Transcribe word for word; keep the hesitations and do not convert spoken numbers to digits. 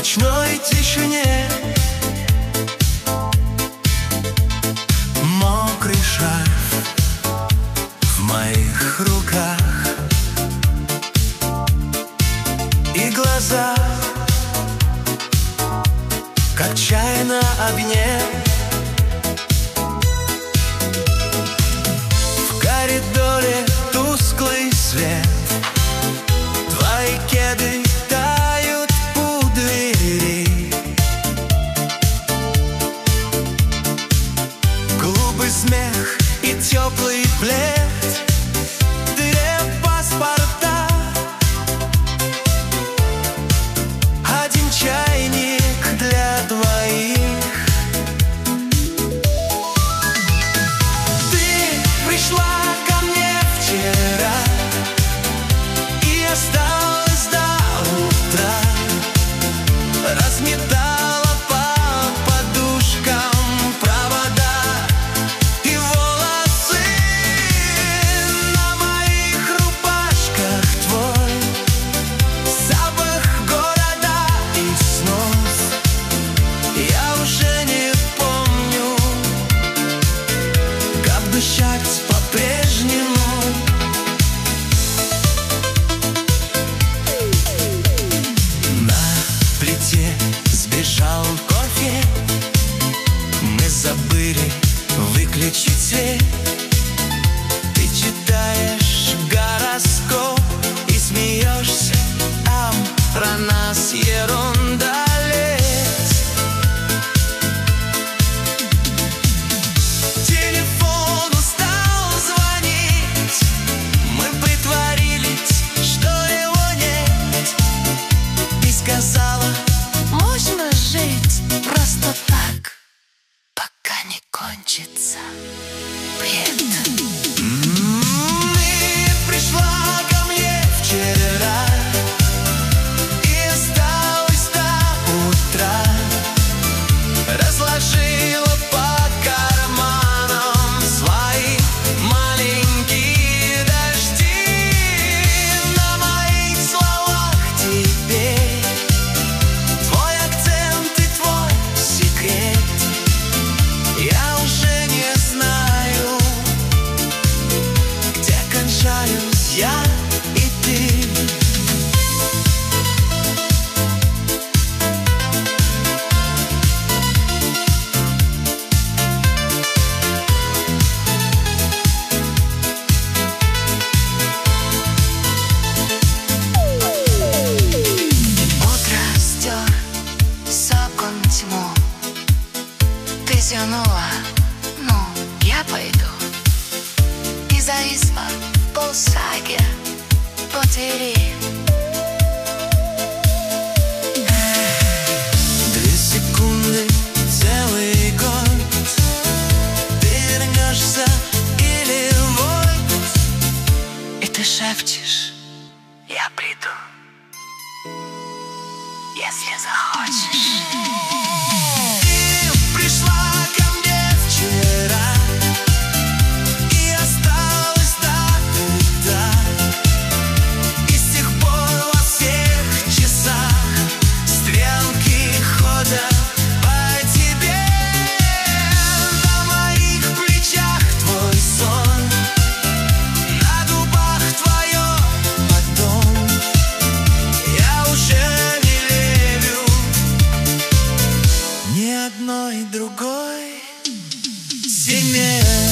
ночной тишине. Мокрый шарф в моих руках и глаза, как чай на огне. В коридоре тусклый свет, твои кеды тают у двери. Глупый смех и теплый плед, две паспорта, один чайник для двоих. Ты пришла ко мне вчера и осталась до утра, разметала по подушкам провода и волосы. На моих рубашках твой запах города и снов. Я уже не помню, как дышать по-прежнему. На плите сбежал кофе, мы забыли выключить свет. Ты читаешь гороскоп и смеешься, а про нас ерунда лет. Телефон устал звонить, мы притворились, что его нет. Ты сказала, можно жить просто так, пока не кончится бред. Ты пришла ко мне вчера и осталась до утра, разложила по карманам свои маленькие дожди. На моих словах теперь твой акцент и твой секрет. Я уже не знаю, где кончаюсь я и ты. Утро стер с окон тьму. Ты зевнула, ну, я пойду. И зависла в полшаге по двери. Две секунды, целый год. Ты вернешься или вот. И ты шепчешь, я приду, если захочешь. Ты пришла ко мне вчера и осталась до утра, и с тех пор во всех часах стрелки ходят по тебе. На моих плечах твой сон, на губах твое потом. Я уже не верю ни одной другой зиме.